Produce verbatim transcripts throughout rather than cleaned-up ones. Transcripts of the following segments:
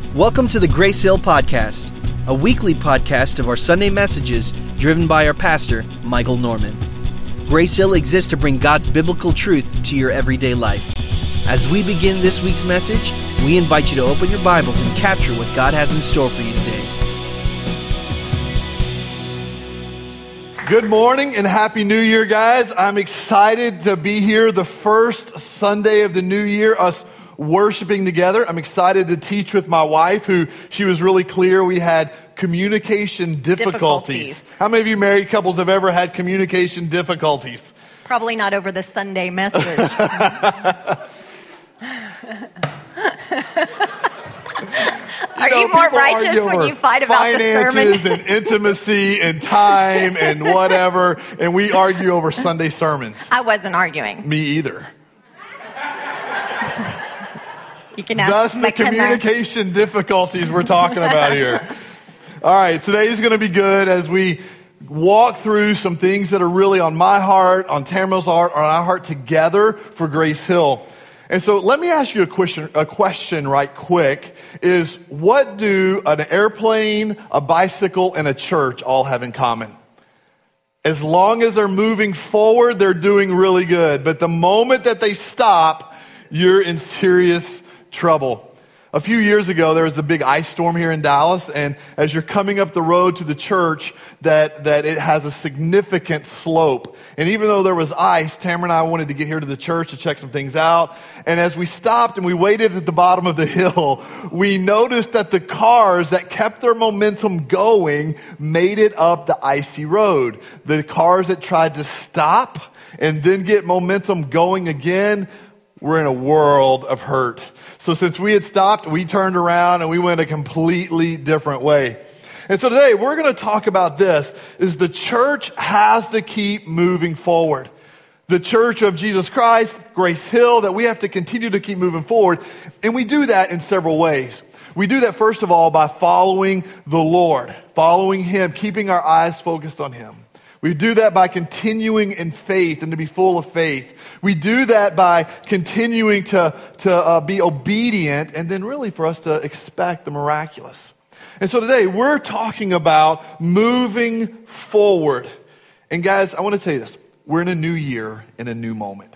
Welcome to the Grace Hill Podcast, a weekly podcast of our Sunday messages driven by our pastor, Michael Norman. Grace Hill exists to bring God's biblical truth to your everyday life. As we begin this week's message, we invite you to open your Bibles and capture what God has in store for you today. Good morning and Happy New Year, guys. I'm excited to be here the first Sunday of the new year, us worshiping together. I'm excited to teach with my wife, who she was really clear we had communication difficulties. difficulties. How many of you married couples have ever had communication difficulties? Probably not over the Sunday message. Are You know, you more people argue righteous when over you fight about the sermon? finances and intimacy and time and whatever, and we argue over Sunday sermons. I wasn't arguing. Me either. You can ask Thus the McKenna. communication difficulties we're talking about here. All right, today's going to be good as we walk through some things that are really on my heart, on Tamara's heart, on our heart together for Grace Hill. And so let me ask you a question, a question right quick, is what do an airplane, a bicycle, and a church all have in common? As long as they're moving forward, they're doing really good. But the moment that they stop, you're in serious trouble. A few years ago, there was a big ice storm here in Dallas, and as you're coming up the road to the church, that, that it has a significant slope. And even though there was ice, Tamara and I wanted to get here to the church to check some things out. And as we stopped and we waited at the bottom of the hill, we noticed that the cars that kept their momentum going made it up the icy road. The cars that tried to stop and then get momentum going again were in a world of hurt. So since we had stopped, we turned around and we went a completely different way. And so today we're going to talk about this, is the church has to keep moving forward. The church of Jesus Christ, Grace Hill, that we have to continue to keep moving forward. And we do that in several ways. We do that, first of all, by following the Lord, following Him, keeping our eyes focused on Him. We do that by continuing in faith and to be full of faith. We do that by continuing to, to uh, be obedient, and then really for us to expect the miraculous. And so today we're talking about moving forward. And guys, I want to tell you this. We're in a new year, in a new moment.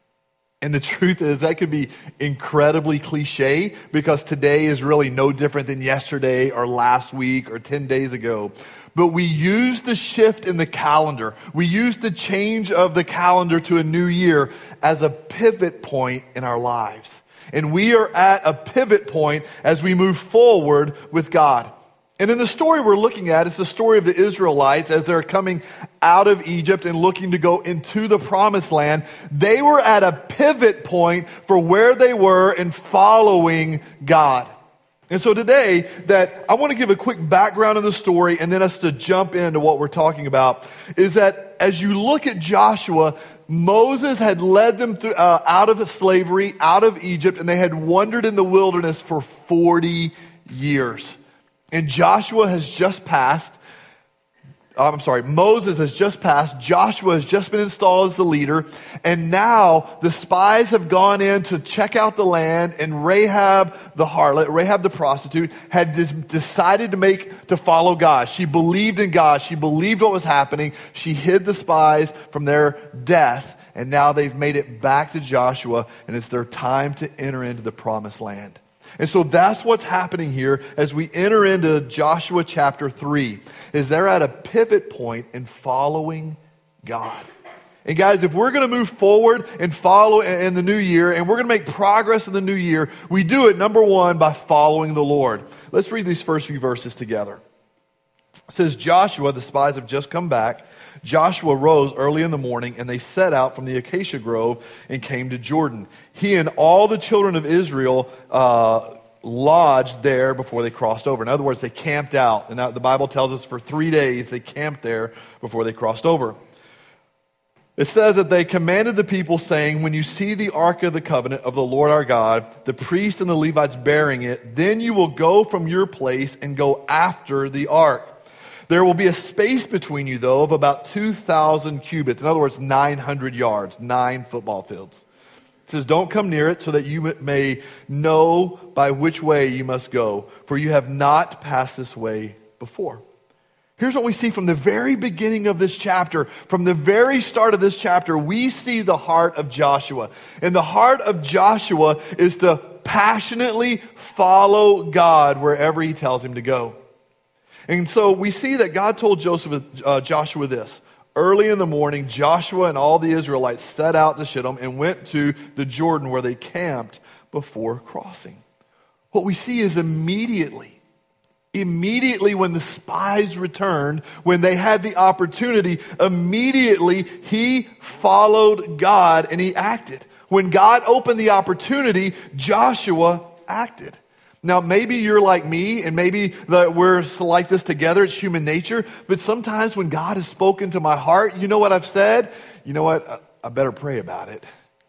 And the truth is that could be incredibly cliche because today is really no different than yesterday or last week or ten days ago. But we use the shift in the calendar. We use the change of the calendar to a new year as a pivot point in our lives. And we are at a pivot point as we move forward with God. And in the story we're looking at, it's the story of the Israelites as they're coming out of Egypt and looking to go into the promised land. They were at a pivot point for where they were in following God. And so today, that I want to give a quick background of the story and then us to jump into what we're talking about, is that as you look at Joshua, Moses had led them through, uh, out of slavery, out of Egypt, and they had wandered in the wilderness for forty years. And Joshua has just passed, I'm sorry, Moses has just passed, Joshua has just been installed as the leader, and now the spies have gone in to check out the land, and Rahab the harlot, Rahab the prostitute, had dis- decided to make, to follow God. She believed in God. She believed what was happening. She hid the spies from their death, and now they've made it back to Joshua, and it's their time to enter into the promised land. And so that's what's happening here as we enter into Joshua chapter three, is they're at a pivot point in following God. And guys, if we're going to move forward and follow in the new year, and we're going to make progress in the new year, we do it, number one, by following the Lord. Let's read these first few verses together. It says, Joshua, the spies have just come back. Joshua rose early in the morning, and they set out from the acacia grove and came to Jordan. He and all the children of Israel uh, lodged there before they crossed over. In other words, they camped out. And now the Bible tells us for three days they camped there before they crossed over. It says that they commanded the people, saying, when you see the ark of the covenant of the Lord our God, the priests and the Levites bearing it, then you will go from your place and go after the ark. There will be a space between you, though, of about two thousand cubits. In other words, nine hundred yards, nine football fields. It says, don't come near it so that you may know by which way you must go, for you have not passed this way before. Here's what we see from the very beginning of this chapter. From the very start of this chapter, we see the heart of Joshua. And the heart of Joshua is to passionately follow God wherever he tells him to go. And so we see that God told Joseph, uh, Joshua this. Early in the morning, Joshua and all the Israelites set out to Shittim and went to the Jordan where they camped before crossing. What we see is immediately, immediately when the spies returned, when they had the opportunity, immediately he followed God and he acted. When God opened the opportunity, Joshua acted. Now, maybe you're like me, and maybe the, we're like this together. It's human nature. But sometimes when God has spoken to my heart, you know what I've said? You know what? I, I better pray about it.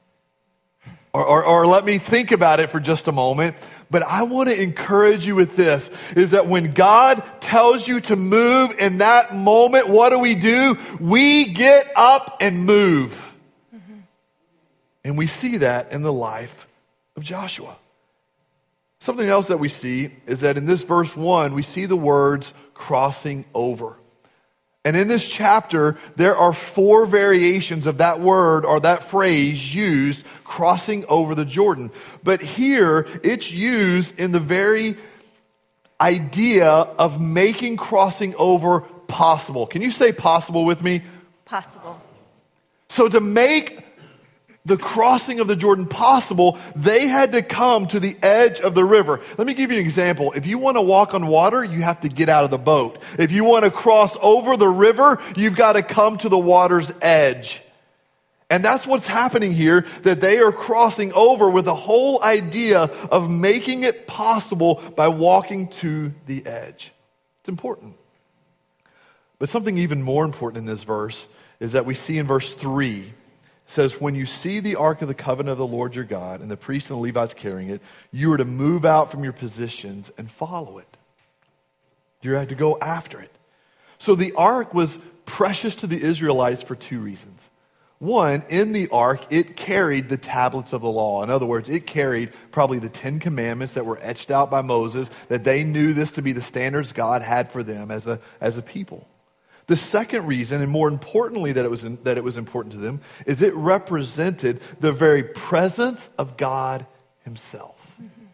Or, or, or let me think about it for just a moment. But I want to encourage you with this, is that when God tells you to move in that moment, what do we do? We get up and move. Mm-hmm. And we see that in the life of Joshua. Something else that we see is that in this verse one, we see the words crossing over. And in this chapter, there are four variations of that word or that phrase used, crossing over the Jordan. But here, it's used in the very idea of making crossing over possible. Can you say possible with me? Possible. So to make the crossing of the Jordan possible, they had to come to the edge of the river. Let me give you an example. If you want to walk on water, you have to get out of the boat. If you want to cross over the river, you've got to come to the water's edge. And that's what's happening here, that they are crossing over with the whole idea of making it possible by walking to the edge. It's important. But something even more important in this verse is that we see in verse three, says, when you see the ark of the covenant of the Lord your God and the priests and the Levites carrying it, you are to move out from your positions and follow it. You have to go after it. So the ark was precious to the Israelites for two reasons. One, in the ark, it carried the tablets of the law. In other words, it carried probably the Ten Commandments that were etched out by Moses, that they knew this to be the standards God had for them as a, as a people. The second reason, and more importantly that it was in, that it was important to them, is it represented the very presence of God himself. Mm-hmm.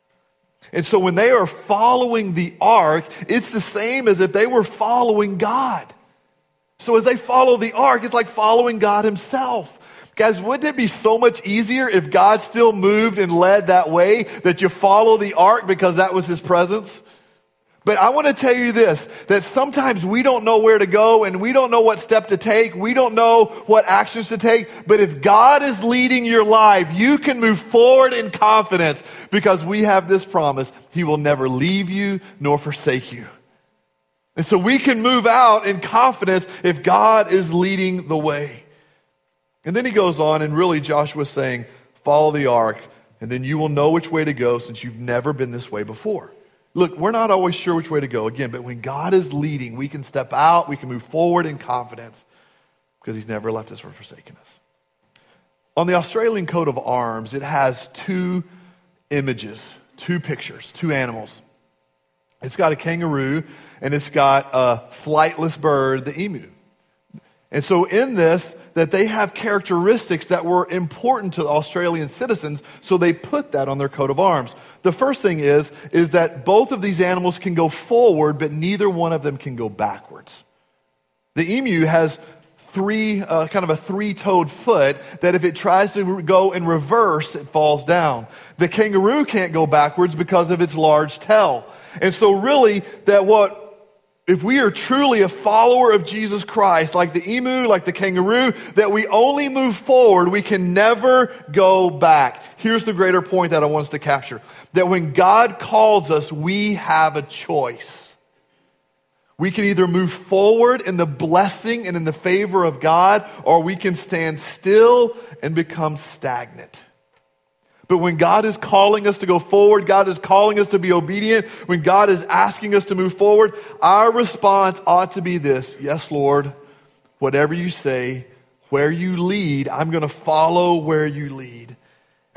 And so when they are following the ark, it's the same as if they were following God. So as they follow the ark, it's like following God himself. Guys, wouldn't it be so much easier if God still moved and led that way, that you follow the ark because that was his presence? But I want to tell you this, that sometimes we don't know where to go and we don't know what step to take. We don't know what actions to take. But if God is leading your life, you can move forward in confidence because we have this promise. He will never leave you nor forsake you. And so we can move out in confidence if God is leading the way. And then he goes on, and really Joshua is saying, follow the ark, and then you will know which way to go since you've never been this way before. Look, we're not always sure which way to go, again, but when God is leading, we can step out, we can move forward in confidence because he's never left us or forsaken us. On the Australian coat of arms, it has two images, two pictures, two animals. It's got a kangaroo and it's got a flightless bird, the emu. And so in this, that they have characteristics that were important to Australian citizens, so they put that on their coat of arms. The first thing is, is that both of these animals can go forward, but neither one of them can go backwards. The emu has three, uh, kind of a three-toed foot that if it tries to go in reverse, it falls down. The kangaroo can't go backwards because of its large tail. And so really, that what if we are truly a follower of Jesus Christ, like the emu, like the kangaroo, that we only move forward, we can never go back. Here's the greater point that I want us to capture. That when God calls us, we have a choice. We can either move forward in the blessing and in the favor of God, or we can stand still and become stagnant. But when God is calling us to go forward, God is calling us to be obedient, when God is asking us to move forward, our response ought to be this: yes, Lord, whatever you say, where you lead, I'm going to follow where you lead.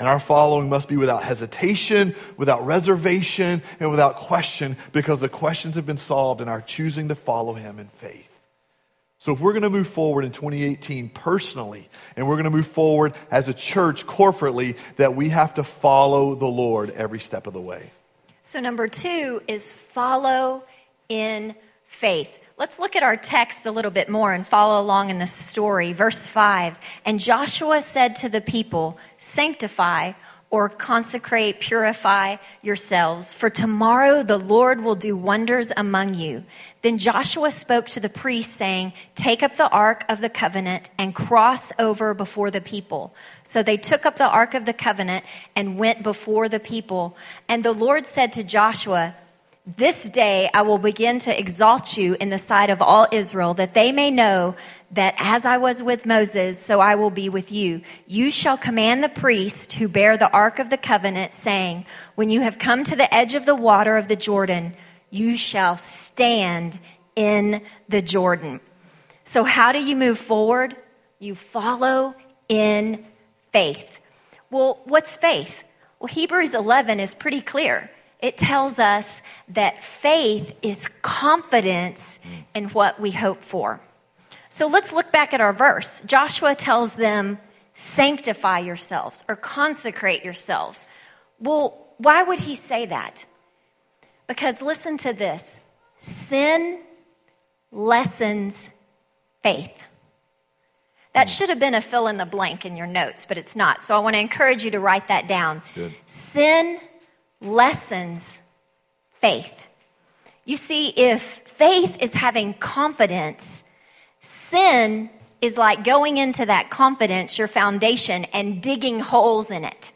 And our following must be without hesitation, without reservation, and without question, because the questions have been solved in our choosing to follow him in faith. So if we're going to move forward in twenty eighteen personally, and we're going to move forward as a church corporately, that we have to follow the Lord every step of the way. So number two is follow in faith. Let's look at our text a little bit more and follow along in the story. Verse five, and Joshua said to the people, sanctify or consecrate, purify yourselves, for tomorrow the Lord will do wonders among you. Then Joshua spoke to the priests, saying, take up the ark of the covenant and cross over before the people. So they took up the ark of the covenant and went before the people. And the Lord said to Joshua, this day I will begin to exalt you in the sight of all Israel, that they may know that as I was with Moses, so I will be with you. You shall command the priests who bear the ark of the covenant, saying, when you have come to the edge of the water of the Jordan, you shall stand in the Jordan. So how do you move forward? You follow in faith. Well, what's faith? Well, Hebrews eleven is pretty clear. It tells us that faith is confidence in what we hope for. So let's look back at our verse. Joshua tells them, sanctify yourselves or consecrate yourselves. Well, why would he say that? Because listen to this. Sin lessens faith. That should have been a fill in the blank in your notes, but it's not. So I want to encourage you to write that down. Good. Sin lessens faith. You see, if faith is having confidence, sin is like going into that confidence, your foundation, and digging holes in it.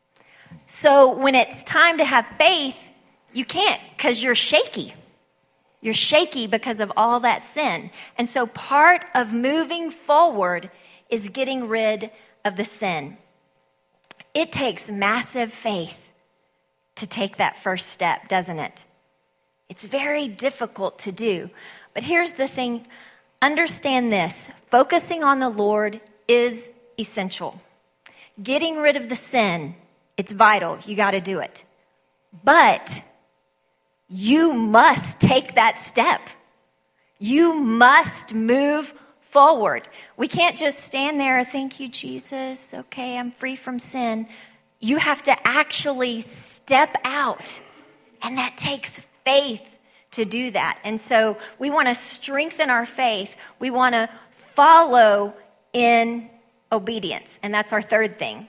So when it's time to have faith, you can't because you're shaky. You're shaky because of all that sin. And so part of moving forward is getting rid of the sin. It takes massive faith to take that first step, doesn't it? It's very difficult to do. But here's the thing. Understand this. Focusing on the Lord is essential. Getting rid of the sin, it's vital. You got to do it. But you must take that step. You must move forward. We can't just stand there, thank you, Jesus. Okay, I'm free from sin. You have to actually step out, and that takes faith to do that. And so we want to strengthen our faith. We want to follow in obedience, and that's our third thing.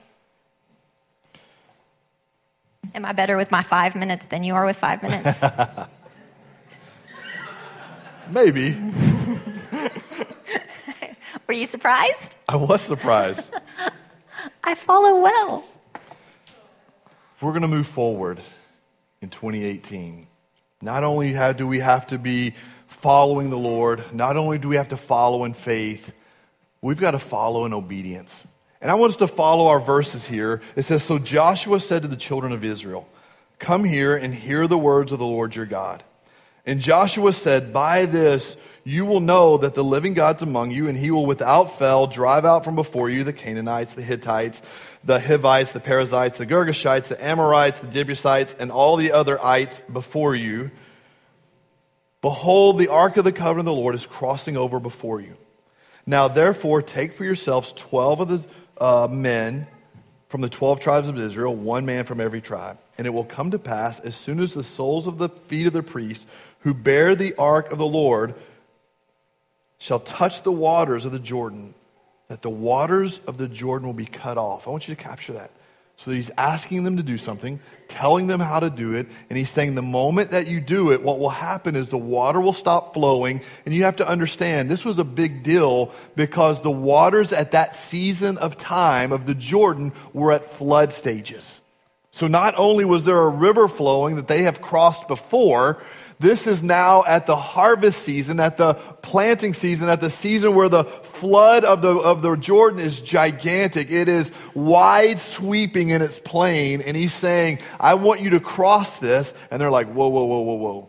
Am I better with my five minutes than you are with five minutes? Maybe. Were you surprised? I was surprised. I follow well. We're going to move forward in twenty eighteen. Not only have, do we have to be following the Lord, not only do we have to follow in faith, we've got to follow in obedience. And I want us to follow our verses here. It says, so Joshua said to the children of Israel, come here and hear the words of the Lord your God. And Joshua said, by this you will know that the living God's among you, and he will without fail drive out from before you the Canaanites, the Hittites, the Hivites, the Perizzites, the Girgashites, the Amorites, the Jebusites, and all the other ites before you. Behold, the ark of the covenant of the Lord is crossing over before you. Now therefore take for yourselves twelve of the uh, men from the twelve tribes of Israel, one man from every tribe. And it will come to pass, as soon as the soles of the feet of the priests who bear the ark of the Lord shall touch the waters of the Jordan, that the waters of the Jordan will be cut off. I want you to capture that. So that he's asking them to do something, telling them how to do it, and he's saying the moment that you do it, what will happen is the water will stop flowing, and you have to understand this was a big deal because the waters at that season of time of the Jordan were at flood stages. So not only was there a river flowing that they have crossed before, this is now at the harvest season, at the planting season, at the season where the flood of the of the Jordan is gigantic. It is wide sweeping in its plain. And he's saying, I want you to cross this. And they're like, whoa, whoa, whoa, whoa, whoa.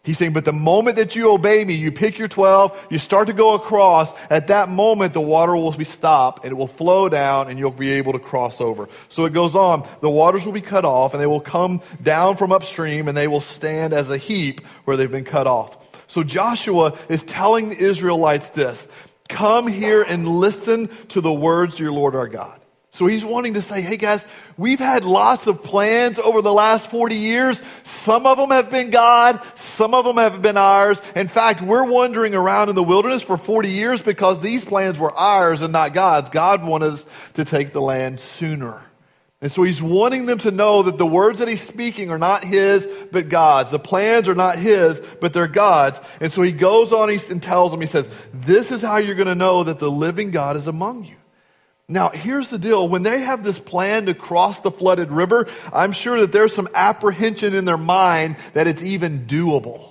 He's saying, but the moment that you obey me, you pick your twelve, you start to go across, at that moment the water will be stopped and it will flow down and you'll be able to cross over. So it goes on, the waters will be cut off and they will come down from upstream and they will stand as a heap where they've been cut off. So Joshua is telling the Israelites this, come here and listen to the words of your Lord our God. So he's wanting to say, hey guys, we've had lots of plans over the last forty years. Some of them have been God, some of them have been ours. In fact, we're wandering around in the wilderness for forty years because these plans were ours and not God's. God wanted us to take the land sooner. And so he's wanting them to know that the words that he's speaking are not his, but God's. The plans are not his, but they're God's. And so he goes on and tells them, he says, this is how you're going to know that the living God is among you. Now, here's the deal. When they have this plan to cross the flooded river, I'm sure that there's some apprehension in their mind that it's even doable.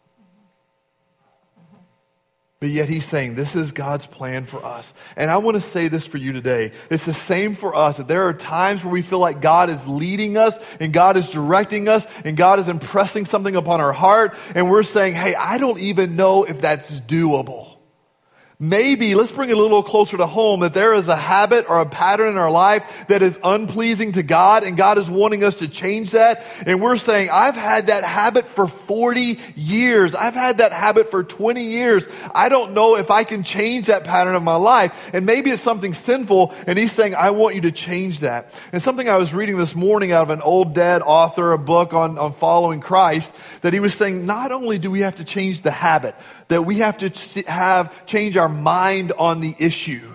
But yet he's saying, this is God's plan for us. And I want to say this for you today. It's the same for us, that there are times where we feel like God is leading us and God is directing us and God is impressing something upon our heart. And we're saying, hey, I don't even know if that's doable. Maybe, let's bring it a little closer to home, that there is a habit or a pattern in our life that is unpleasing to God, and God is wanting us to change that. And we're saying, I've had that habit for forty years. I've had that habit for twenty years. I don't know if I can change that pattern of my life. And maybe it's something sinful, and he's saying, I want you to change that. And something I was reading this morning out of an old dead author, a book on, on following Christ, that he was saying, not only do we have to change the habit, that we have to ch- have change our mind on the issue.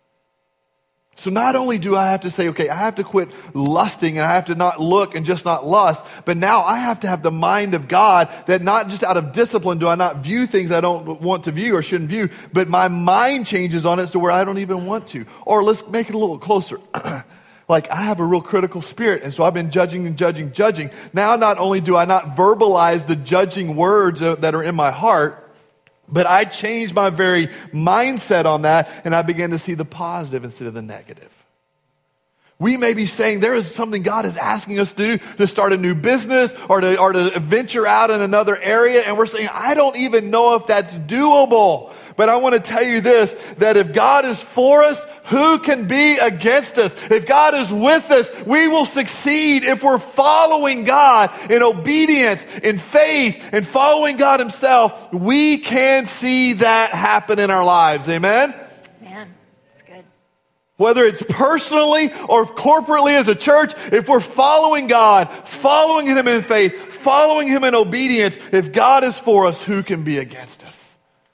So not only do I have to say, okay, I have to quit lusting and I have to not look and just not lust, but now I have to have the mind of God, that not just out of discipline do I not view things I don't want to view or shouldn't view, but my mind changes on it to where I don't even want to. Or let's make it a little closer. Like, I have a real critical spirit, and so I've been judging and judging, judging. Now not only do I not verbalize the judging words that are in my heart, but I changed my very mindset on that, and I began to see the positive instead of the negative. We may be saying there is something God is asking us to do, to start a new business or to, or to venture out in another area, and we're saying, I don't even know if that's doable. But I want to tell you this, that if God is for us, who can be against us? If God is with us, we will succeed if we're following God in obedience, in faith, and following God himself. We can see that happen in our lives. Amen? Man, that's good. Whether it's personally or corporately as a church, if we're following God, following him in faith, following him in obedience, if God is for us, who can be against us?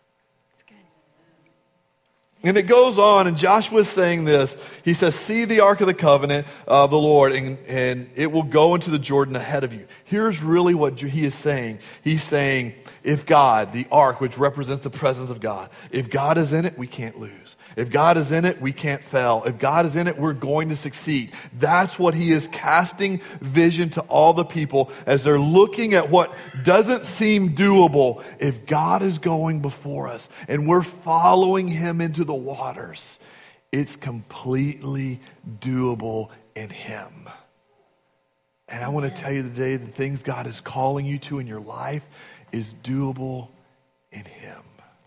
And it goes on, and Joshua is saying this. He says, see the ark of the covenant of the Lord, and, and it will go into the Jordan ahead of you. Here's really what he is saying. He's saying, if God, the ark, which represents the presence of God, if God is in it, we can't lose. If God is in it, we can't fail. If God is in it, we're going to succeed. That's what he is casting vision to all the people as they're looking at what doesn't seem doable. If God is going before us and we're following him into the waters, it's completely doable in him. And I want to tell you today, the things God is calling you to in your life is doable in him.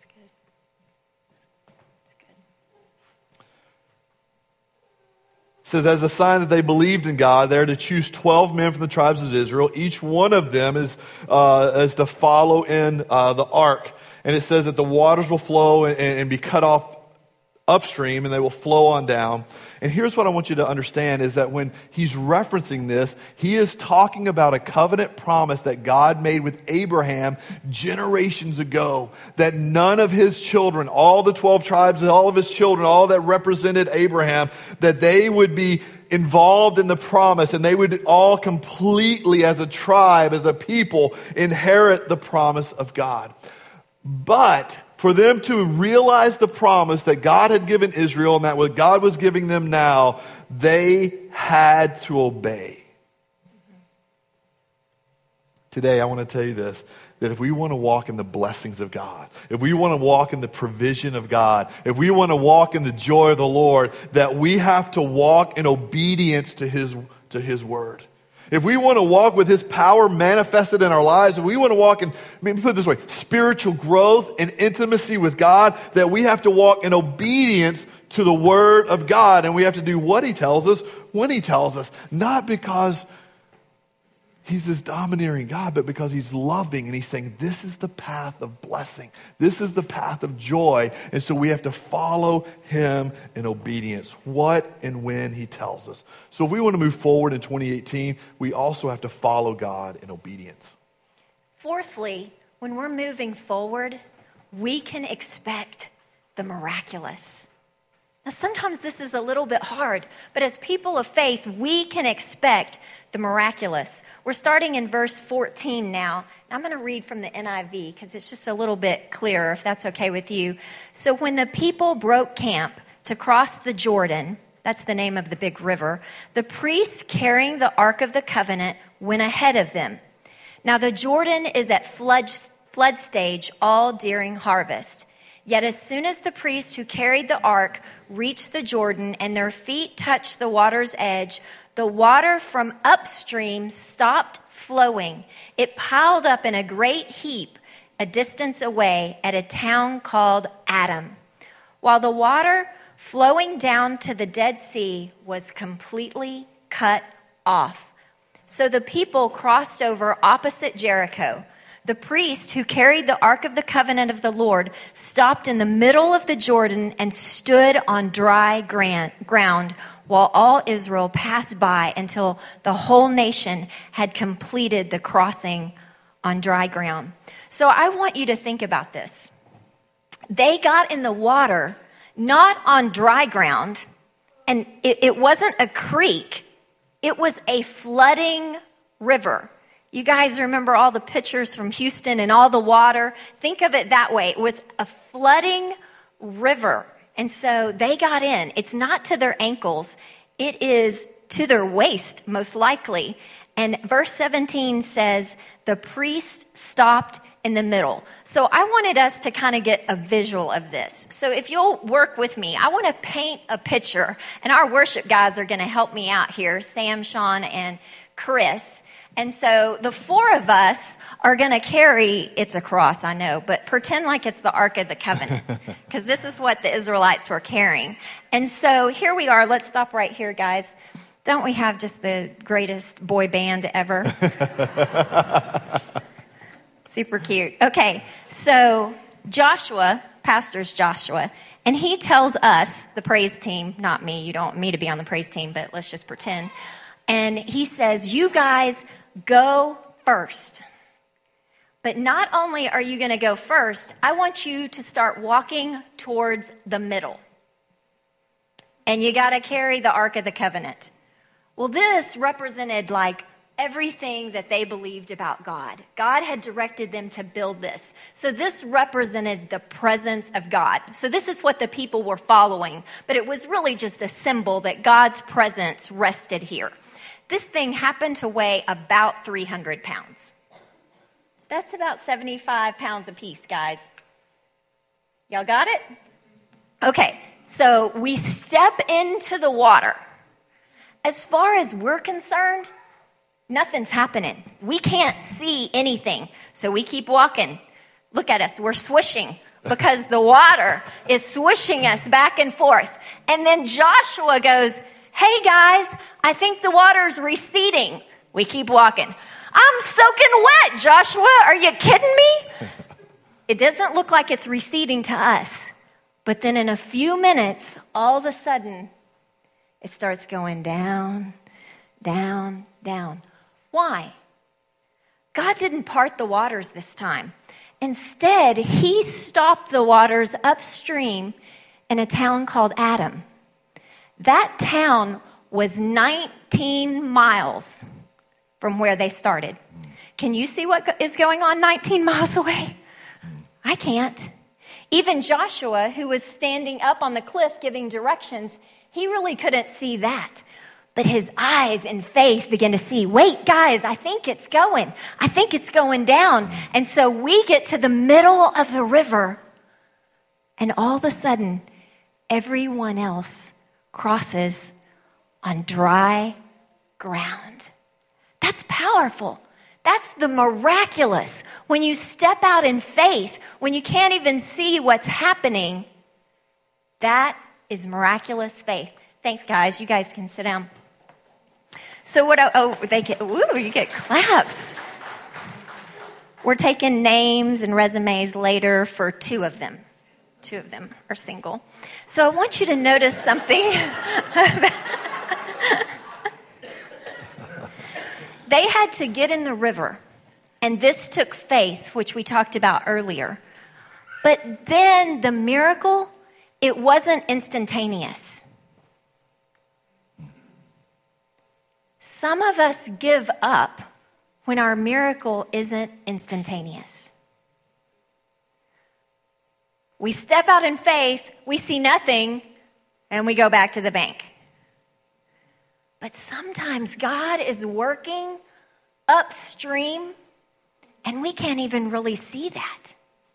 It says, as a sign that they believed in God, they're to choose twelve men from the tribes of Israel. Each one of them is, uh, is to follow in uh, the ark. And it says that the waters will flow and, and be cut off upstream, and they will flow on down. And here's what I want you to understand is that when he's referencing this, he is talking about a covenant promise that God made with Abraham generations ago, that none of his children, all the twelve tribes, all of his children, all that represented Abraham, that they would be involved in the promise, and they would all completely, as a tribe, as a people, inherit the promise of God. But for them to realize the promise that God had given Israel and that what God was giving them now, they had to obey. Today, I want to tell you this, that if we want to walk in the blessings of God, if we want to walk in the provision of God, if we want to walk in the joy of the Lord, that we have to walk in obedience to His, to His word. If we want to walk with his power manifested in our lives, if we want to walk in, I mean, put it this way, spiritual growth and intimacy with God, that we have to walk in obedience to the word of God. And we have to do what he tells us when he tells us. Not because he's this domineering God, but because he's loving and he's saying, this is the path of blessing. This is the path of joy. And so we have to follow him in obedience, what and when he tells us. So if we want to move forward in twenty eighteen, we also have to follow God in obedience. Fourthly, when we're moving forward, we can expect the miraculous. Now, sometimes this is a little bit hard, but as people of faith, we can expect the miraculous. We're starting in verse fourteen now. I'm going to read from the N I V because it's just a little bit clearer, if that's okay with you. So when the people broke camp to cross the Jordan, that's the name of the big river, the priests carrying the Ark of the Covenant went ahead of them. Now the Jordan is at flood, flood stage all during harvest. Yet as soon as the priests who carried the ark reached the Jordan and their feet touched the water's edge, the water from upstream stopped flowing. It piled up in a great heap a distance away at a town called Adam, while the water flowing down to the Dead Sea was completely cut off. So the people crossed over opposite Jericho. The priest who carried the Ark of the Covenant of the Lord stopped in the middle of the Jordan and stood on dry ground while all Israel passed by until the whole nation had completed the crossing on dry ground. So I want you to think about this. They got in the water not on dry ground, and it, it wasn't a creek. It was a flooding river. You guys remember all the pictures from Houston and all the water? Think of it that way. It was a flooding river. And so they got in. It's not to their ankles. It is to their waist, most likely. And verse seventeen says, the priest stopped in the middle. So I wanted us to kind of get a visual of this. So if you'll work with me, I want to paint a picture. And our worship guys are going to help me out here, Sam, Sean, and Chris. And so the four of us are going to carry, it's a cross, I know, but pretend like it's the Ark of the Covenant, because this is what the Israelites were carrying. And so here we are. Let's stop right here, guys. Don't we have just the greatest boy band ever? Super cute. Okay, so Joshua, pastor's Joshua, and he tells us, the praise team, not me, you don't want me to be on the praise team, but let's just pretend. And he says, you guys go first. But not only are you going to go first, I want you to start walking towards the middle. And you got to carry the Ark of the Covenant. Well, this represented like everything that they believed about God. God had directed them to build this. So this represented the presence of God. So this is what the people were following. But it was really just a symbol that God's presence rested here. This thing happened to weigh about three hundred pounds. That's about seventy-five pounds a piece, guys. Y'all got it? Okay, so we step into the water. As far as we're concerned, nothing's happening. We can't see anything, so we keep walking. Look at us, we're swishing because the water is swishing us back and forth. And then Joshua goes, hey guys, I think the water's receding. We keep walking. I'm soaking wet, Joshua. Are you kidding me? It doesn't look like it's receding to us. But then in a few minutes, all of a sudden, it starts going down, down, down. Why? God didn't part the waters this time. Instead, he stopped the waters upstream in a town called Adam. That town was nineteen miles from where they started. Can you see what is going on nineteen miles away? I can't. Even Joshua, who was standing up on the cliff giving directions, he really couldn't see that. But his eyes in faith began to see, wait, guys, I think it's going. I think it's going down. And so we get to the middle of the river, and all of a sudden, everyone else crosses on dry ground. That's powerful. That's the miraculous. When you step out in faith, when you can't even see what's happening, that is miraculous faith. Thanks, guys. You guys can sit down. So what, oh, they get, ooh, you get claps. We're taking names and resumes later for two of them. Two of them are single. So I want you to notice something. They had to get in the river, and this took faith, which we talked about earlier. But then the miracle, it wasn't instantaneous. Some of us give up when our miracle isn't instantaneous. We step out in faith, we see nothing, and we go back to the bank. But sometimes God is working upstream, and we can't even really see that.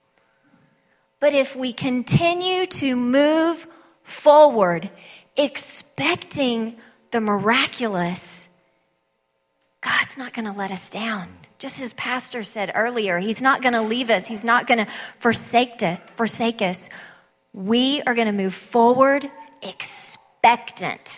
But if we continue to move forward, expecting the miraculous, God's not going to let us down. Just as Pastor said earlier, he's not going to leave us. He's not going to forsake, to, forsake us. We are going to move forward expectant.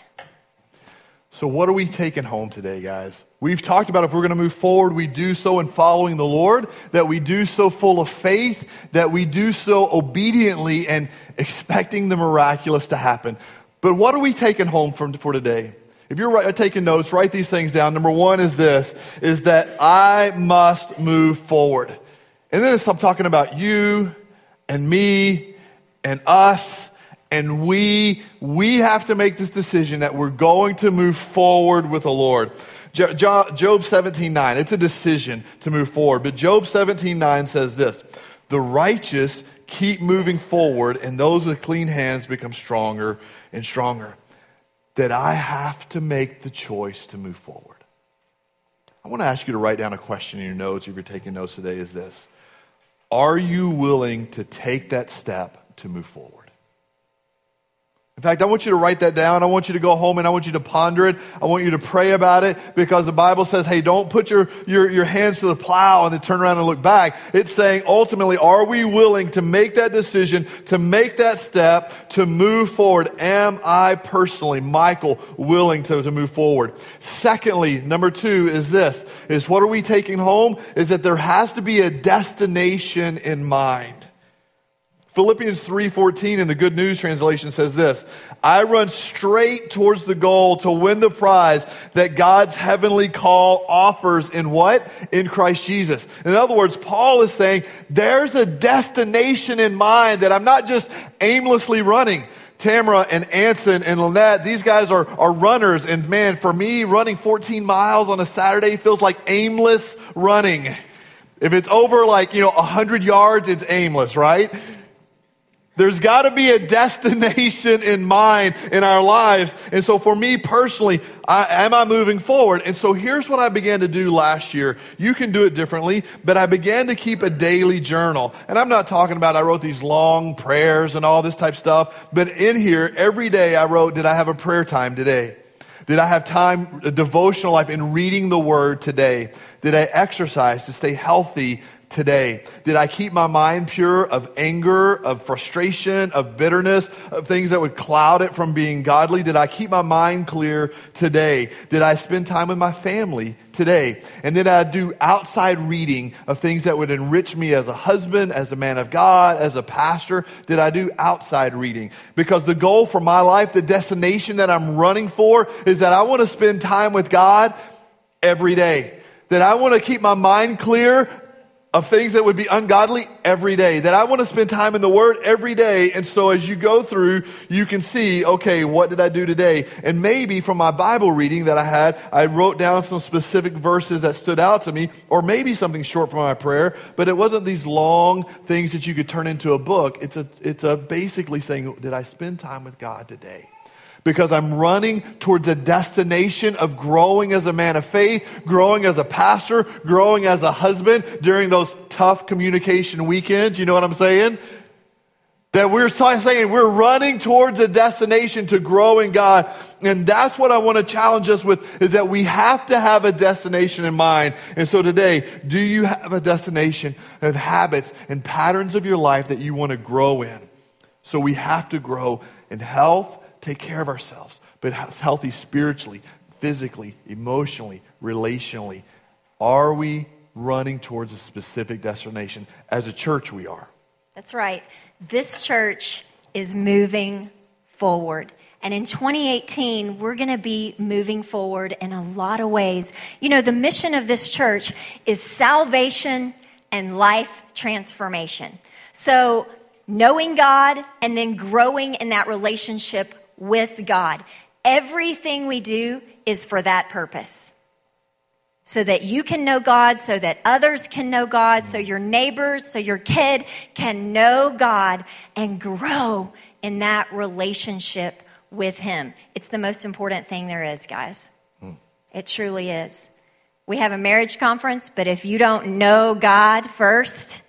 So what are we taking home today, guys? We've talked about if we're going to move forward, we do so in following the Lord, that we do so full of faith, that we do so obediently and expecting the miraculous to happen. But what are we taking home from for today? If you're write, taking notes, write these things down. Number one is this, is that I must move forward. And then I'm talking about you and me and us. And we, we have to make this decision that we're going to move forward with the Lord. Job seventeen nine, it's a decision to move forward. But Job seventeen nine says this, the righteous keep moving forward and those with clean hands become stronger and stronger. That I have to make the choice to move forward. I want to ask you to write down a question in your notes if you're taking notes today is this. Are you willing to take that step to move forward? In fact, I want you to write that down. I want you to go home and I want you to ponder it. I want you to pray about it because the Bible says, hey, don't put your, your, your hands to the plow and then turn around and look back. It's saying, ultimately, are we willing to make that decision, to make that step, to move forward? Am I personally, Michael, willing to, to move forward? Secondly, number two is this, is what are we taking home? Is that there has to be a destination in mind. Philippians three fourteen in the Good News Translation says this, I run straight towards the goal to win the prize that God's heavenly call offers in what? In Christ Jesus. In other words, Paul is saying there's a destination in mind that I'm not just aimlessly running. Tamara and Anson and Lynette, these guys are, are runners. And man, for me, running fourteen miles on a Saturday feels like aimless running. If it's over like, you know, one hundred yards, it's aimless, right? There's got to be a destination in mind in our lives. And so for me personally, I, am I moving forward? And so here's what I began to do last year. You can do it differently, but I began to keep a daily journal. And I'm not talking about I wrote these long prayers and all this type of stuff. But in here, every day I wrote, did I have a prayer time today? Did I have time, a devotional life in reading the Word today? Did I exercise to stay healthy today? Did I keep my mind pure of anger, of frustration, of bitterness, of things that would cloud it from being godly? Did I keep my mind clear today? Did I spend time with my family today? And did I do outside reading of things that would enrich me as a husband, as a man of God, as a pastor? Did I do outside reading? Because the goal for my life, the destination that I'm running for, is that I want to spend time with God every day. That I want to keep my mind clear of things that would be ungodly every day. That I want to spend time in the Word every day. And so as you go through, you can see, okay, what did I do today? And maybe from my Bible reading that I had, I wrote down some specific verses that stood out to me, or maybe something short from my prayer, but it wasn't these long things that you could turn into a book. It's a, it's a basically saying, did I spend time with God today? Because I'm running towards a destination of growing as a man of faith, growing as a pastor, growing as a husband during those tough communication weekends. You know what I'm saying? That we're saying we're running towards a destination to grow in God. And that's what I want to challenge us with, is that we have to have a destination in mind. And so today, do you have a destination of habits and patterns of your life that you want to grow in? So we have to grow in health, take care of ourselves, but healthy spiritually, physically, emotionally, relationally. Are we running towards a specific destination? As a church, we are. That's right. This church is moving forward. And in twenty eighteen, we're going to be moving forward in a lot of ways. You know, the mission of this church is salvation and life transformation. So knowing God and then growing in that relationship with God. Everything we do is for that purpose. So that you can know God, so that others can know God, so your neighbors, so your kid can know God and grow in that relationship with Him. It's the most important thing there is, guys. Hmm. It truly is. We have a marriage conference, but if you don't know God first,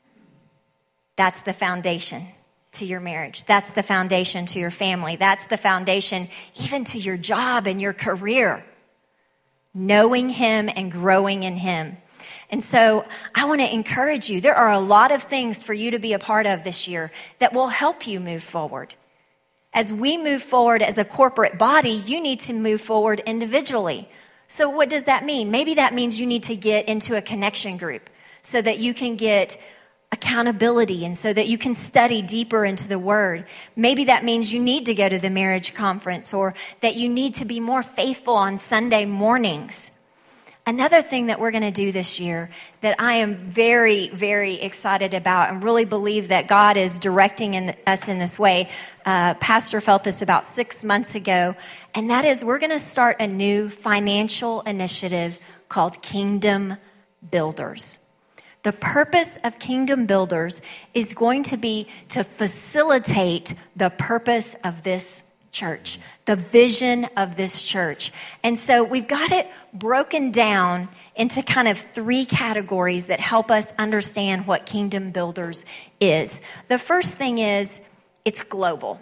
that's the foundation to your marriage. That's the foundation to your family. That's the foundation even to your job and your career. Knowing Him and growing in Him. And so I want to encourage you. There are a lot of things for you to be a part of this year that will help you move forward. As we move forward as a corporate body, you need to move forward individually. So what does that mean? Maybe that means you need to get into a connection group so that you can get accountability and so that you can study deeper into the Word. Maybe that means you need to go to the marriage conference or that you need to be more faithful on Sunday mornings. Another thing that we're going to do this year that I am very, very excited about and really believe that God is directing in, us in this way. Uh, Pastor felt this about six months ago, and that is we're going to start a new financial initiative called Kingdom Builders. The purpose of Kingdom Builders is going to be to facilitate the purpose of this church, the vision of this church. And so we've got it broken down into kind of three categories that help us understand what Kingdom Builders is. The first thing is it's global.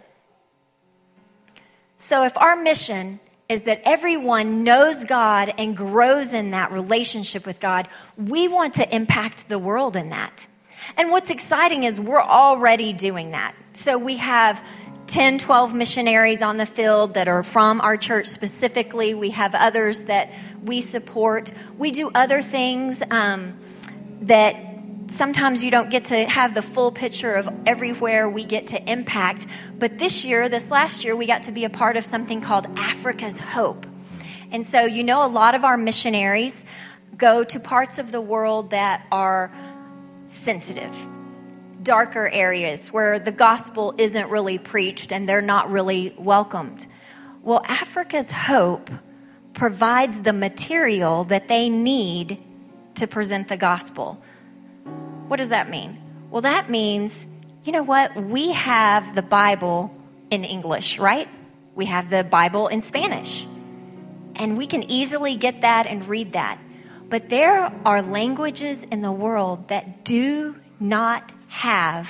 So if our mission is that everyone knows God and grows in that relationship with God, we want to impact the world in that. And what's exciting is we're already doing that. So we have ten, twelve missionaries on the field that are from our church specifically. We have others that we support. We do other things um, that sometimes you don't get to have the full picture of everywhere we get to impact. But this year, this last year, we got to be a part of something called Africa's Hope. And so, you know, a lot of our missionaries go to parts of the world that are sensitive, darker areas where the gospel isn't really preached and they're not really welcomed. Well, Africa's Hope provides the material that they need to present the gospel. What does that mean? Well, that means, you know what? We have the Bible in English, right? We have the Bible in Spanish. And we can easily get that and read that. But there are languages in the world that do not have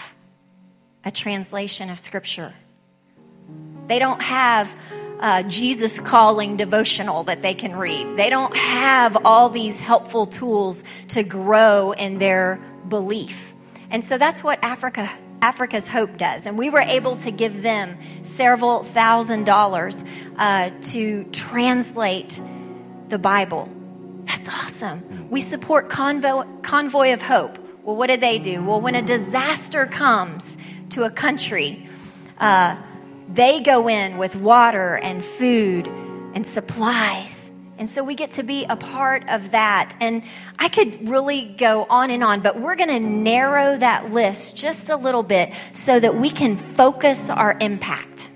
a translation of Scripture. They don't have uh, Jesus Calling devotional that they can read. They don't have all these helpful tools to grow in their belief. And so that's what Africa, Africa's Hope does. And we were able to give them several thousand dollars uh, to translate the Bible. That's awesome. We support Convoy, Convoy of Hope. Well, what do they do? Well, when a disaster comes to a country, uh, they go in with water and food and supplies. And so we get to be a part of that. And I could really go on and on, but we're going to narrow that list just a little bit so that we can focus our impact.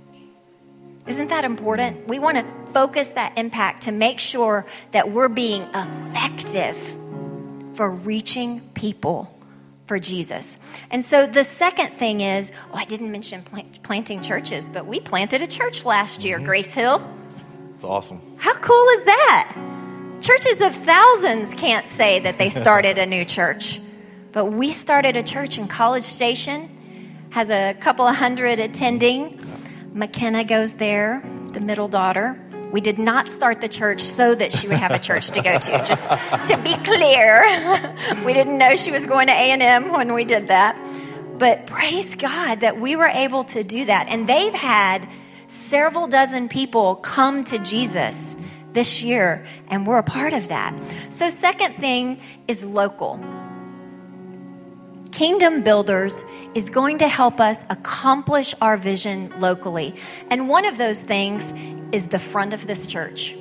Isn't that important? We want to focus that impact to make sure that we're being effective for reaching people for Jesus. And so the second thing is, oh, I didn't mention plant, planting churches, but we planted a church last year, mm-hmm. Grace Hill. It's awesome. How cool is that? Churches of thousands can't say that they started a new church. But we started a church in College Station has a couple of hundred attending. McKenna goes there, the middle daughter. We did not start the church so that she would have a church to go to, just to be clear. We didn't know she was going to A and M when we did that. But praise God that we were able to do that. And they've had several dozen people come to Jesus this year, and we're a part of that. So second thing is local. Kingdom Builders is going to help us accomplish our vision locally. And one of those things is the front of this church.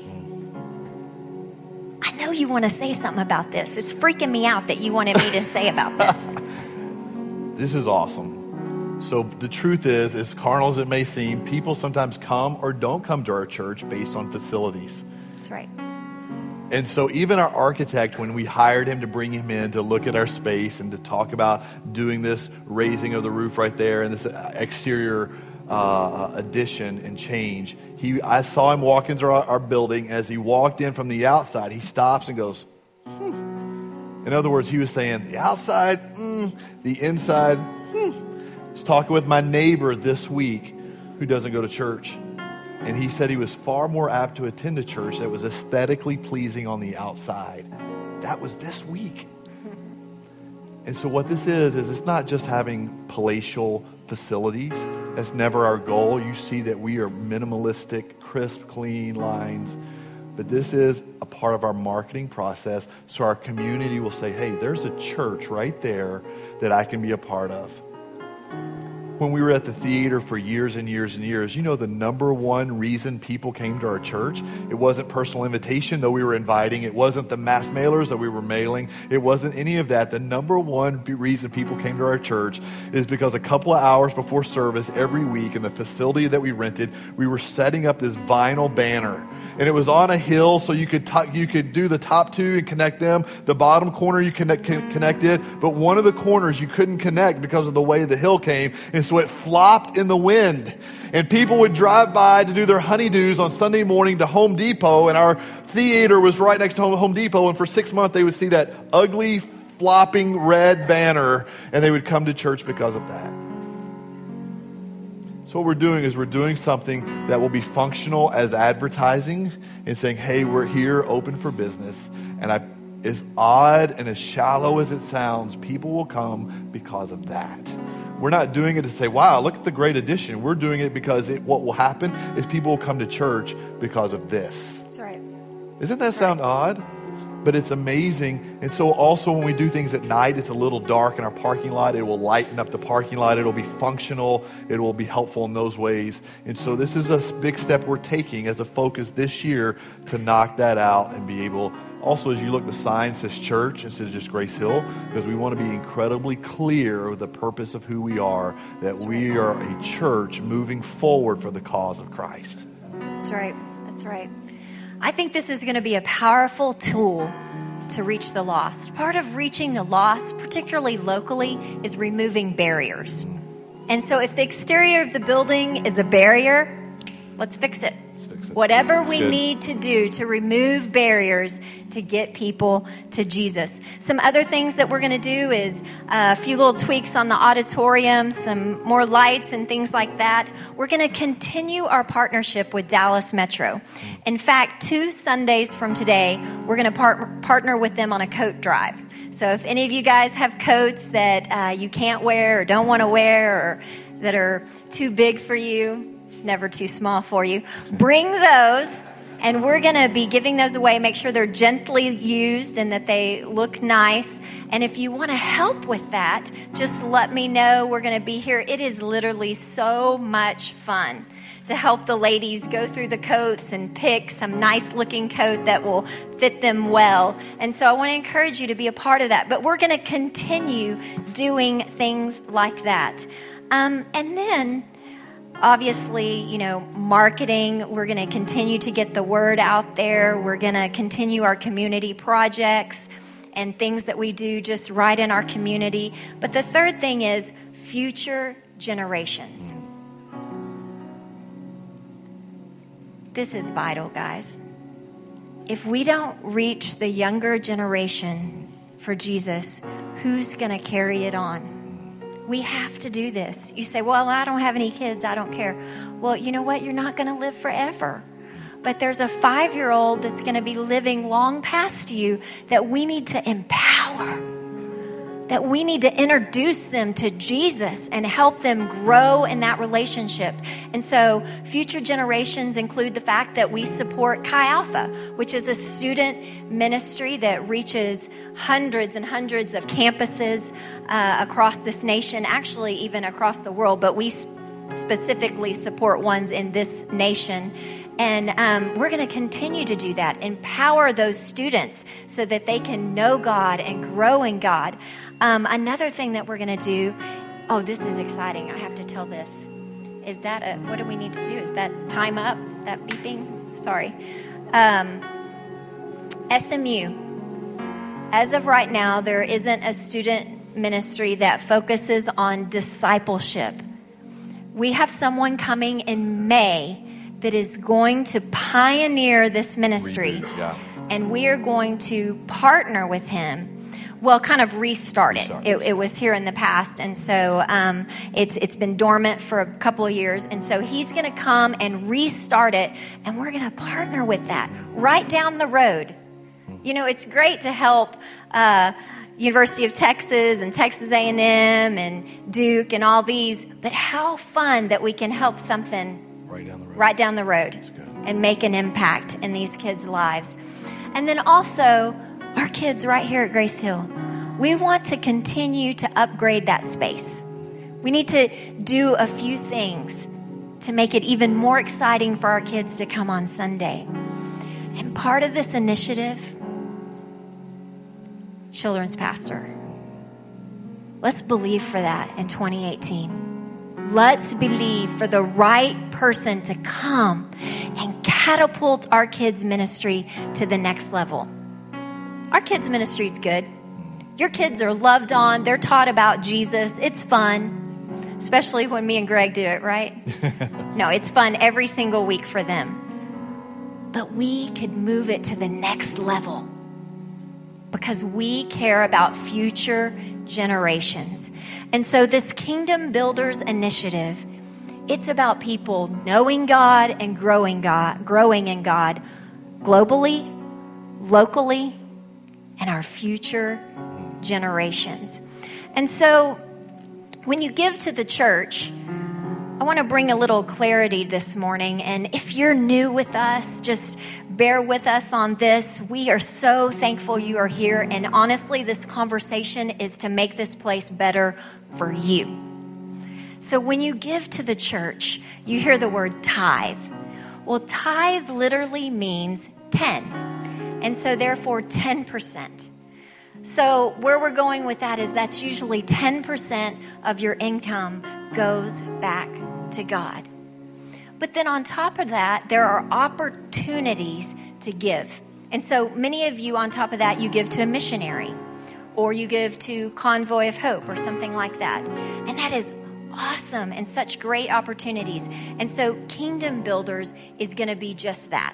I know you want to say something about this. It's freaking me out that you wanted me to say about this. This is awesome. So the truth is, as carnal as it may seem, people sometimes come or don't come to our church based on facilities. That's right. And so even our architect, when we hired him to bring him in to look at our space and to talk about doing this raising of the roof right there and this exterior uh, addition and change, he I saw him walk into our, our building. As he walked in from the outside, he stops and goes, hmm. In other words, he was saying, the outside, mm, the inside, hmm. I was talking with my neighbor this week who doesn't go to church. And he said he was far more apt to attend a church that was aesthetically pleasing on the outside. That was this week. And so what this is, is it's not just having palatial facilities. That's never our goal. You see that we are minimalistic, crisp, clean lines. But this is a part of our marketing process. So our community will say, hey, there's a church right there that I can be a part of. When we were at the theater for years and years and years, you know the number one reason people came to our church? It wasn't personal invitation, though we were inviting. It wasn't the mass mailers that we were mailing. It wasn't any of that. The number one reason people came to our church is because a couple of hours before service every week in the facility that we rented, we were setting up this vinyl banner. And it was on a hill, so you could t- you could do the top two and connect them. The bottom corner you connect, connected, but one of the corners you couldn't connect because of the way the hill came. And so it flopped in the wind. And people would drive by to do their honeydews on Sunday morning to Home Depot, and our theater was right next to Home Depot, and for six months they would see that ugly, flopping red banner, and they would come to church because of that. So what we're doing is we're doing something that will be functional as advertising and saying, hey, we're here open for business. And I, as odd and as shallow as it sounds, people will come because of that. We're not doing it to say, wow, look at the great addition. We're doing it because it, what will happen is people will come to church because of this. That's right. Doesn't that That's sound right. odd? But it's amazing. And so also when we do things at night, it's a little dark in our parking lot. It will lighten up the parking lot. It'll be functional. It will be helpful in those ways. And so this is a big step we're taking as a focus this year to knock that out and be able. Also, as you look, the sign says church instead of just Grace Hill, because we want to be incredibly clear with the purpose of who we are, that That's we right. are a church moving forward for the cause of Christ. That's right. That's right. I think this is going to be a powerful tool to reach the lost. Part of reaching the lost, particularly locally, is removing barriers. And so if the exterior of the building is a barrier, let's fix it. Let's fix it. Whatever That's we good. need to do to remove barriers to get people to Jesus. Some other things that we're going to do is uh, a few little tweaks on the auditorium, some more lights and things like that. We're going to continue our partnership with Dallas Metro. In fact, two Sundays from today, we're going to part- partner with them on a coat drive. So if any of you guys have coats that uh, you can't wear or don't want to wear or that are too big for you, never too small for you, bring those. And we're going to be giving those away, make sure they're gently used and that they look nice. And if you want to help with that, just let me know. We're going to be here. It is literally so much fun to help the ladies go through the coats and pick some nice looking coat that will fit them well. And so I want to encourage you to be a part of that. But we're going to continue doing things like that. Um, and then... Obviously, you know, marketing, we're going to continue to get the word out there. We're going to continue our community projects and things that we do just right in our community. But the third thing is future generations. This is vital, guys. If we don't reach the younger generation for Jesus, who's going to carry it on? We have to do this. You say, well, I don't have any kids. I don't care. Well, you know what? You're not going to live forever. But there's a five-year-old that's going to be living long past you that we need to empower, that we need to introduce them to Jesus and help them grow in that relationship. And so future generations include the fact that we support Chi Alpha, which is a student ministry that reaches hundreds and hundreds of campuses uh, across this nation, actually even across the world, but we sp- specifically support ones in this nation. And um, we're going to continue to do that, empower those students so that they can know God and grow in God. Um, another thing that we're going to do, oh, this is exciting. I have to tell this. Is that, a, what do we need to do? Is that time up, that beeping? Sorry. Um, S M U, as of right now, there isn't a student ministry that focuses on discipleship. We have someone coming in May that is going to pioneer this ministry. Yeah. And we are going to partner with him. Well, kind of restart it. It, it was here in the past, and so um, it's it's been dormant for a couple of years. And so he's going to come and restart it, and we're going to partner with that right down the road. You know, it's great to help uh, University of Texas and Texas A and M and Duke and all these, but how fun that we can help something Right down the road. Right down the road and make an impact in these kids' lives. And then also, our kids right here at Grace Hill, we want to continue to upgrade that space. We need to do a few things to make it even more exciting for our kids to come on Sunday. And part of this initiative, children's pastor. Let's believe for that in twenty eighteen. Let's believe for the right person to come and catapult our kids' ministry to the next level. Our kids' ministry is good. Your kids are loved on. They're taught about Jesus. It's fun, especially when me and Greg do it, right? No, it's fun every single week for them. But we could move it to the next level because we care about future generations. And so this Kingdom Builders Initiative, it's about people knowing God and growing God, growing in God globally, locally, and our future generations. And so when you give to the church, I want to bring a little clarity this morning. And if you're new with us, just bear with us on this. We are so thankful you are here. And honestly, this conversation is to make this place better for you. So when you give to the church, you hear the word tithe. Well, tithe literally means ten. And so therefore ten percent. So where we're going with that is that's usually ten percent of your income goes back to God. But then on top of that, there are opportunities to give. And so many of you on top of that, you give to a missionary or you give to Convoy of Hope or something like that. And that is awesome and such great opportunities. And so Kingdom Builders is going to be just that.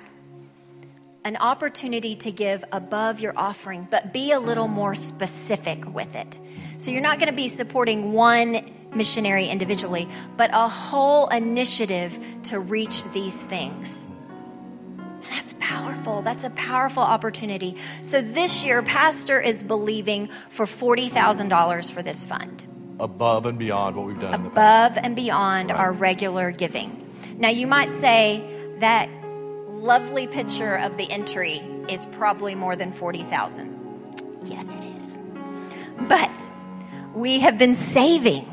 An opportunity to give above your offering, but be a little more specific with it. So you're not going to be supporting one missionary individually, but a whole initiative to reach these things. That's powerful. That's a powerful opportunity. So this year, Pastor is believing for forty thousand dollars for this fund. Above and beyond what we've done in the past. Above and beyond our regular giving. Now, you might say that lovely picture of the entry is probably more than forty thousand dollars. Yes, it is. But we have been saving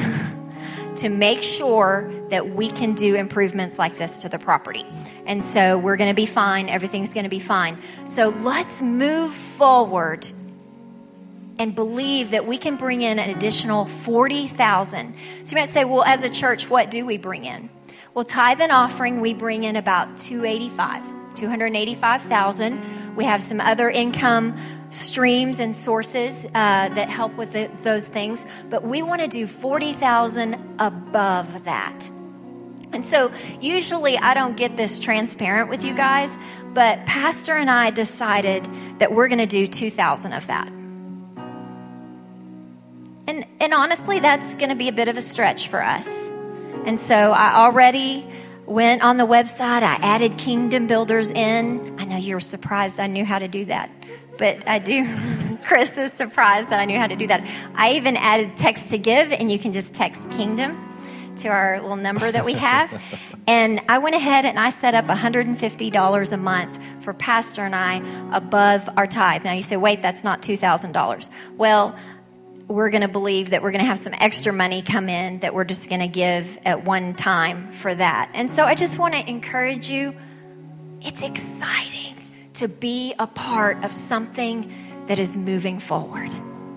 to make sure that we can do improvements like this to the property. And so we're going to be fine. Everything's going to be fine. So let's move forward and believe that we can bring in an additional forty thousand dollars. So you might say, well, as a church, what do we bring in? Well, tithe and offering, we bring in about two hundred eighty-five thousand dollars. two hundred eighty-five thousand dollars. We have some other income streams and sources uh, that help with the, those things. But we want to do forty thousand dollars above that. And so usually I don't get this transparent with you guys, but Pastor and I decided that we're going to do two thousand dollars of that. And, and honestly, that's going to be a bit of a stretch for us. And so I already went on the website. I added Kingdom Builders in. I know you were surprised I knew how to do that, but I do. Chris is surprised that I knew how to do that. I even added text to give, and you can just text Kingdom to our little number that we have. And I went ahead and I set up one hundred fifty dollars a month for Pastor and I above our tithe. Now you say, wait, that's not two thousand dollars. Well, we're going to believe that we're going to have some extra money come in that we're just going to give at one time for that. And so I just want to encourage you. It's exciting to be a part of something that is moving forward.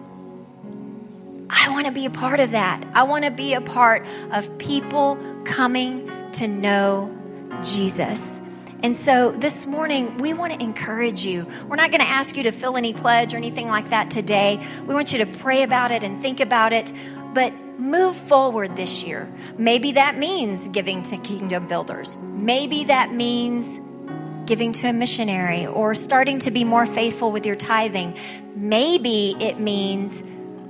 I want to be a part of that. I want to be a part of people coming to know Jesus. And so this morning, we want to encourage you. We're not going to ask you to fill any pledge or anything like that today. We want you to pray about it and think about it, but move forward this year. Maybe that means giving to Kingdom Builders. Maybe that means giving to a missionary or starting to be more faithful with your tithing. Maybe it means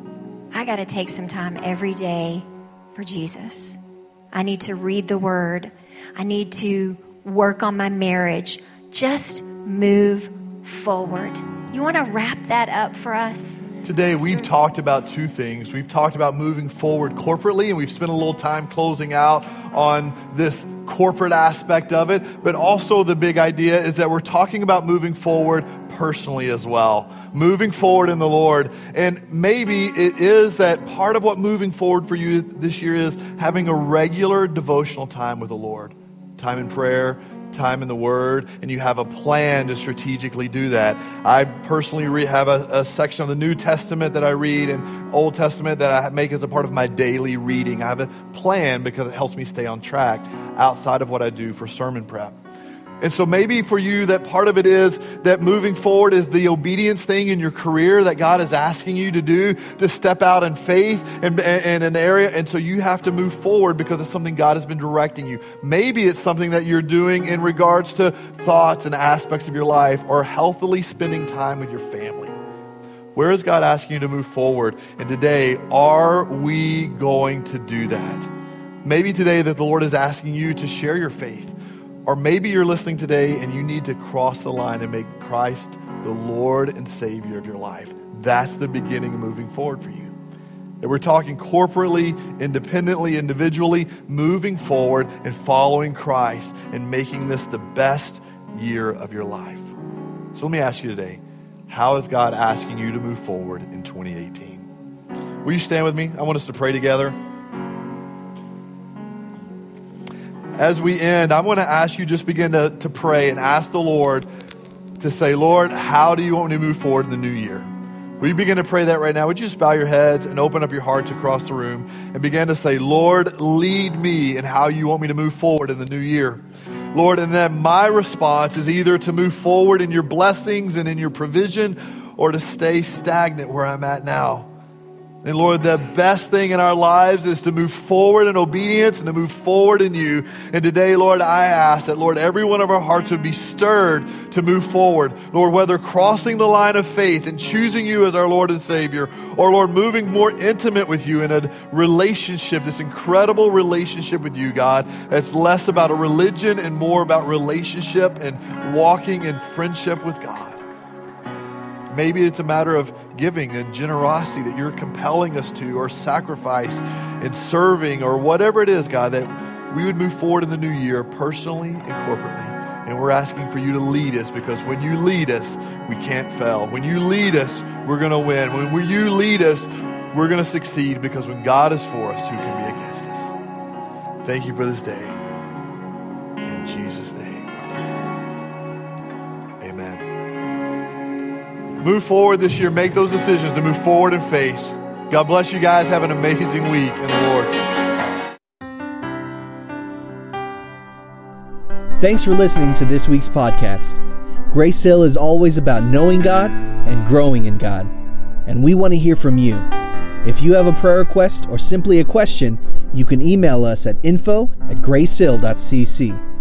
I got to take some time every day for Jesus. I need to read the Word. I need to work on my marriage. Just move forward. You want to wrap that up for us? Today, we've talked about two things. We've talked about moving forward corporately, and we've spent a little time closing out on this corporate aspect of it. But also the big idea is that we're talking about moving forward personally as well. Moving forward in the Lord. And maybe it is that part of what moving forward for you this year is having a regular devotional time with the Lord. Time in prayer, time in the Word, and you have a plan to strategically do that. I personally re- have a, a section of the New Testament that I read and Old Testament that I make as a part of my daily reading. I have a plan because it helps me stay on track outside of what I do for sermon prep. And so maybe for you that part of it is that moving forward is the obedience thing in your career that God is asking you to do, to step out in faith in, in an area. And so you have to move forward because it's something God has been directing you. Maybe it's something that you're doing in regards to thoughts and aspects of your life or healthily spending time with your family. Where is God asking you to move forward? And today, are we going to do that? Maybe today that the Lord is asking you to share your faith. Or maybe you're listening today and you need to cross the line and make Christ the Lord and Savior of your life. That's the beginning of moving forward for you. That we're talking corporately, independently, individually, moving forward and following Christ and making this the best year of your life. So let me ask you today, how is God asking you to move forward in twenty eighteen? Will you stand with me? I want us to pray together. As we end, I'm going to ask you just begin to, to pray and ask the Lord to say, Lord, how do you want me to move forward in the new year? Will you begin to pray that right now? Would you just bow your heads and open up your hearts across the room and begin to say, Lord, lead me in how you want me to move forward in the new year. Lord, and then my response is either to move forward in your blessings and in your provision or to stay stagnant where I'm at now. And Lord, the best thing in our lives is to move forward in obedience and to move forward in you. And today, Lord, I ask that, Lord, every one of our hearts would be stirred to move forward. Lord, whether crossing the line of faith and choosing you as our Lord and Savior, or Lord, moving more intimate with you in a relationship, this incredible relationship with you, God. It's less about a religion and more about relationship and walking in friendship with God. Maybe it's a matter of giving and generosity that you're compelling us to, or sacrifice and serving, or whatever it is, God, that we would move forward in the new year personally and corporately. And we're asking for you to lead us, because when you lead us, we can't fail. When you lead us, we're going to win. When you lead us, we're going to succeed, because when God is for us, who can be against us? Thank you for this day. In Jesus' name. Move forward this year. Make those decisions to move forward in faith. God bless you guys. Have an amazing week in the Lord. Thanks for listening to this week's podcast. Grace Hill is always about knowing God and growing in God. And we want to hear from you. If you have a prayer request or simply a question, you can email us at info at gracehill dot c c.